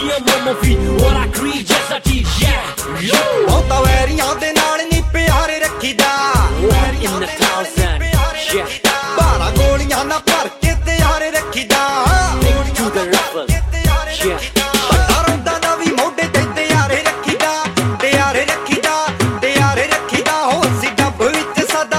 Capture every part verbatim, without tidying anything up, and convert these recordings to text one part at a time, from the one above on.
your mama feet. What I create, yes I teach, yeah. Yo. ਉਹ ਤਾਂ ਵੈਰੀਆਂ ਦੇ ਨਾਲ ਨਹੀਂ ਪਿਆਰ ਰੱਖੀਦਾ Walk in the thousand, yeah. ਬਾਰਾਂ ਗੋਲੀਆਂ ਨਾ ਭਰ ਕੇ ਤਿਆਰ ਰੱਖੀਦਾ To the rappers, yeah. ਪਤਾ ਰੋਂਦਾ ਨਾ ਵੀ ਮੋਢੇ ਤੇ ਤਿਆਰ ਰੱਖੀਦਾ ਤਿਆਰ ਰੱਖੀਦਾ ਤਿਆਰ ਰੱਖੀਦਾ ਹੋ ਅਸੀਂ ਡੱਬ ਵਿੱਚ ਸਦਾ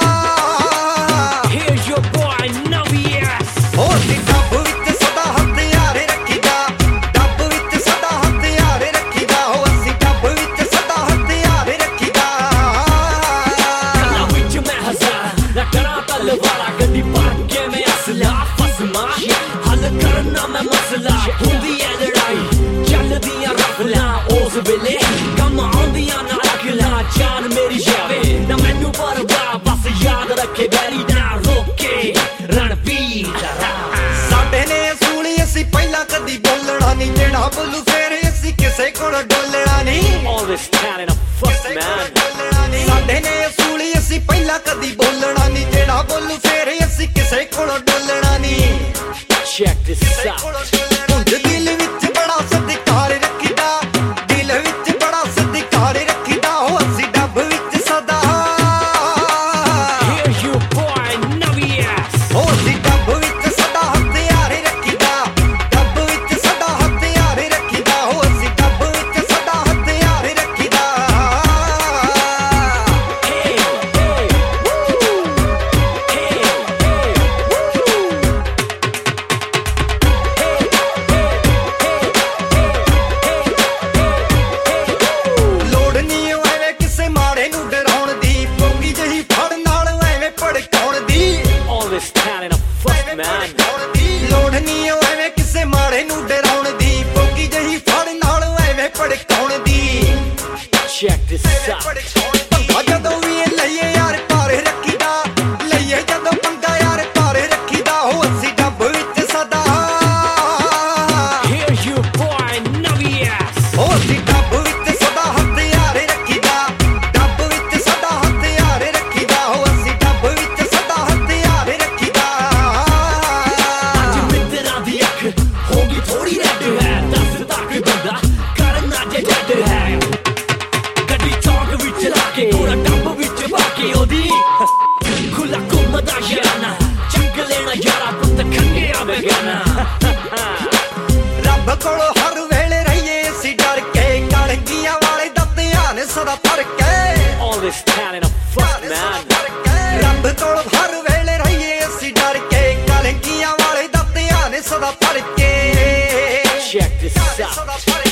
Here's your boy, Navi, yes. ਹੋ ਅਸੀਂ ਡੱਬ ਵਿੱਚ ਸਦਾ ਹਥਿਆਰ ਰੱਖੀਦਾ ਡੱਬ ਵਿੱਚ ਸਦਾ ਹਥਿਆਰ ਰੱਖੀਦਾ ਹੋ ਅਸੀਂ ਡੱਬ ਵਿੱਚ ਸਦਾ ਹਥਿਆਰ ਰੱਖੀਦਾ Now with your man Hazara, na kara talwara, gadi par ke main asla fasma. Hal karna main masla, hundi hai ladai, chaldiyan rafla. Us vele kam aundiyan na akla, jaan meri jaave na mainu parwa, bas yaad rakhe gari na roke Ranveer da ਸਾਡੇ ਨੇ ਅਸੂਲ ਅਸੀਂ ਪਹਿਲਾਂ ਕਦੀ ਬੋਲਣਾ ਨਹੀਂ ਜਿਹੜਾ ਬੋਲੂ ਫੇਰ ਅਸੀਂ ਕਿਸੇ ਕੋਲ ਡੋਲਣਾ ਨਹੀਂ always standing up first, man. ਸਾਡੇ ਨੇ ਅਸੂਲ ਅਸੀਂ ਪਹਿਲਾਂ ਕਦੀ ਬੋਲਣਾ ਨਹੀਂ ਜਿਹੜਾ ਬੋਲੂ ਫੇਰ ਅਸੀਂ ਕਿਸੇ ਕੋਲ ਡੋਲਣਾ ਨਹੀਂ Check this out. ਉਂਝ ਦਿਲ ਵਿੱਚ ਬੜਾ ਸਤਿਕਾਰ ਰੱਖੀਦਾ ਦਿਲ ਵਿੱਚ ਬੜਾ ਸਤਿਕਾਰ ਰੱਖੀਦਾ ਹੋ ਅਸੀਂ ਡੱਬ ਵਿੱਚ ਸਦਾ Here's your boy, Navi, yes. ਹੋ ਅਸੀਂ ਡੱਬ ਵਿੱਚ ਸਦਾ ਹਥਿਆਰ ਰੱਖੀਦਾ ਡੱਬ ਵਿੱਚ ਸਦਾ ਹਥਿਆਰ ਰੱਖੀਦਾ ਹੋ ਅਸੀਂ ਡੱਬ ਵਿੱਚ ਸਦਾ ਹਥਿਆਰ ਰੱਖੀਦਾ Hey, hey, woo. Hey, hey, woo. ਲੋੜ ਨਹੀਂ ਐਵੇਂ ਕਿਸੇ ਮਾੜੇ ਨੂੰ ਡਰਾਉਣ ਦੀ ਪੌਂਗੀ ਜਿਹੀ ਫੜ ਨਾਲ ਐਵੇਂ ਭੜਕਾਉਣ ਦੀ Always standing up first, man. ਲੋੜ ਨਹੀਂ ਐਵੇਂ ਕਿਸੇ ਮਾੜੇ ਨੂੰ ਡਰਾਉਣ ਦੀ ਪੌਂਗੀ ਜਿਹੀ ਫੜ ਨਾਲ ਐਵੇਂ ਭੜਕਾਉਣ ਦੀ Check this out. ਪੰਗਾ ਜਦੋਂ ਵੀ ਇਹ ਲਈਏ ਯਾਰ ਭਾਰ ਰੱਖੀਦਾ ਲਈਏ ਜਦੋਂ ਪੰਗਾ ਯਾਰ ਭਾਰ ਰੱਖੀਦਾ ਹੋ ਅਸੀਂ ਡੱਬ ਵਿੱਚ ਸਦਾ Here's your boy, Navi, yes. ਹੋ ਅਸੀਂ ਡੱਬ ਵਿੱਚ ਸਦਾ ਹਥਿਆਰ ਰੱਖੀਦਾ ਡੱਬ ਵਿੱਚ ਸਦਾ ਹਥਿਆਰ ਰੱਖੀਦਾ ਹੋ ਅਸੀਂ ਡੱਬ ਵਿੱਚ ਸਦਾ ਹਥਿਆਰ ਰੱਖੀਦਾ ਅੱਜ ਮਿੱਤਰਾਂ ਦੀ ਅੱਖ ਹੋ ਗਈ ਥੋੜੀ ਰੈੱਡ ਹੈ ਦੱਸਦਾ ਕੋਈ ਬੰਦਾ ਕਰਨਾ ਜੇ ਡੱਡ ਹੈ ਗੱਡੀ ਚੌਂਕ ਵਿੱਚ ਲਾ ਕੇ ਕੋਰਾ ਡੱਬ ਵਿੱਚ ਪਾ ਕੇ ਉਹਦੀ ਖੁੱਲਾ ਘੁੰਮਦਾ ਯਾਰਾਨਾ ਚੱਕ ਲੈਣਾ ਯਾਰਾ ਪੁੱਤ ਖੰਗਿਆ ਬੇਗਾਨਾ ਰੱਬ ਕੋਲੋਂ ਹਰ ਵੇਲੇ ਰਹੀਏ ਅਸੀਂ ਡਰ ਕੇ ਕਲੰਗੀਆਂ ਵਾਲੇ ਦਾ ਧਿਆਨ ਸਦਾ ਫੜ ਕੇ Always standing up first, man. ਰੱਬ ਕੋਲੋਂ ਹਰ ਵੇਲੇ ਰਹੀਏ ਅਸੀਂ ਡਰ ਕੇ ਕਲੰਗੀਆਂ ਵਾਲੇ ਦਾ ਧਿਆਨ ਸਦਾ ਫੜ ਕੇ Check this out. ਸਦਾ ਫੜ